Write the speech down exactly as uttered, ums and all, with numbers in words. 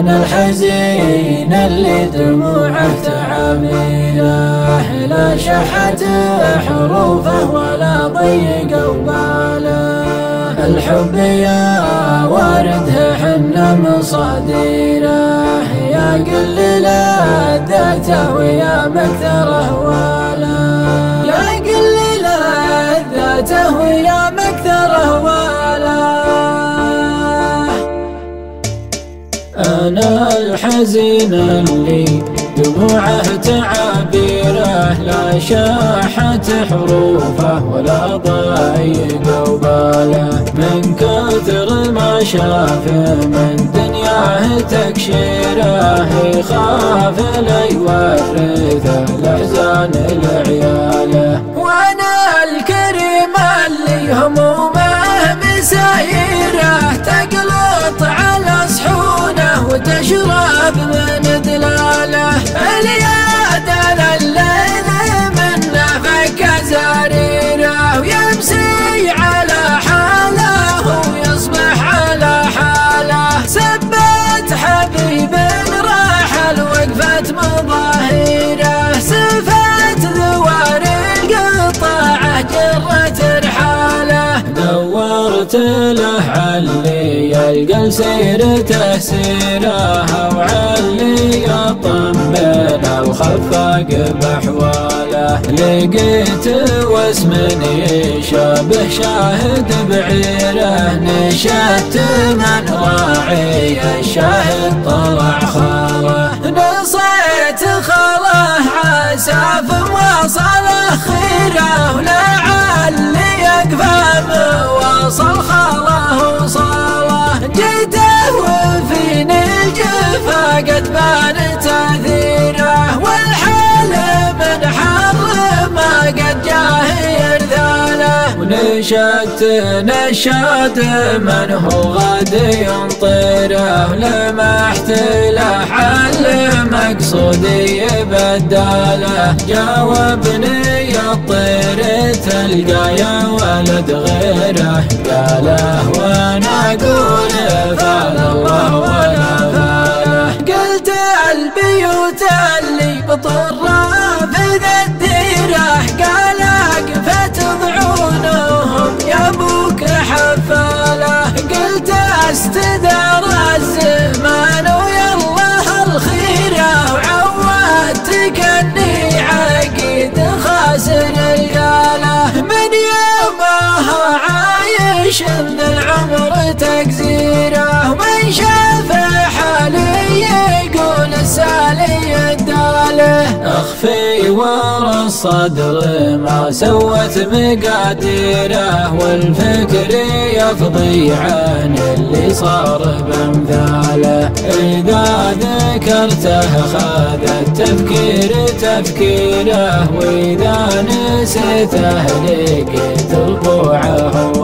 أنا الحزين اللي دموعه تعابيره، لا شحت حروفه ولا ضيق وباله. الحب يا واردها حنا مصاديره، يا قل لذاته ويا مكثر أهواله، يا قل لذاته ويا مكثر أهواله. أنا الحزين اللي دموعه تعابيره، لا شاحت حروفه ولا ضيق وباله. من كثر ما شاف من دنياه تكشيره، يخاف لا يورث الأحزان لعياله. وأنا الكريم اللي همومه مسايره، تقلط على صحونه وتشرب من دلاله. اليد الليل منه فك زريره، ويمسي على حاله ويصبح على حاله. سبت حبيب راحل وقفت مظاهره، سفت ذوار القطاعه جرت رحاله. دورت له علي يلقى سيرته سيره، وعلي يطمنه وخفق بأحواله. لقيت واسم يشابه شاهد بعيره، نشدت من راعي الشاهد طلع خاله. نصيت خاله عساف وصل خيره، ولعلي يقفى وصل خاله وصاله. جيته وفيني الجفا قد بان تأثيره، والحال من حر ما قد جاه يرذاله. ونشدت نشاد من هو غاد ينطره، ولمحت له حل مقصودي بداله. جاوبني الطير تلقى يا ولد غيره، قاله وانا اقول فعل الله ولا فاله. قلت البيوت اللي بطرها في ذا الديره، قال اقفت ضعونهم يا ابوك حفاله. قلت استدار الزمان ويالله الخيره، وعودتك اني عقيد خاسر القاله. من يومها عايش ان العمر تكزيره، ومن شاف حالي يقول السالي الداله. اخفي ورا الصدر ما سوت مقاديره، والفكر يفضي عن اللي صار بامثاله. اذا ذكرته خذ التفكير تفكيره، واذا نسيته لقيت ربوعه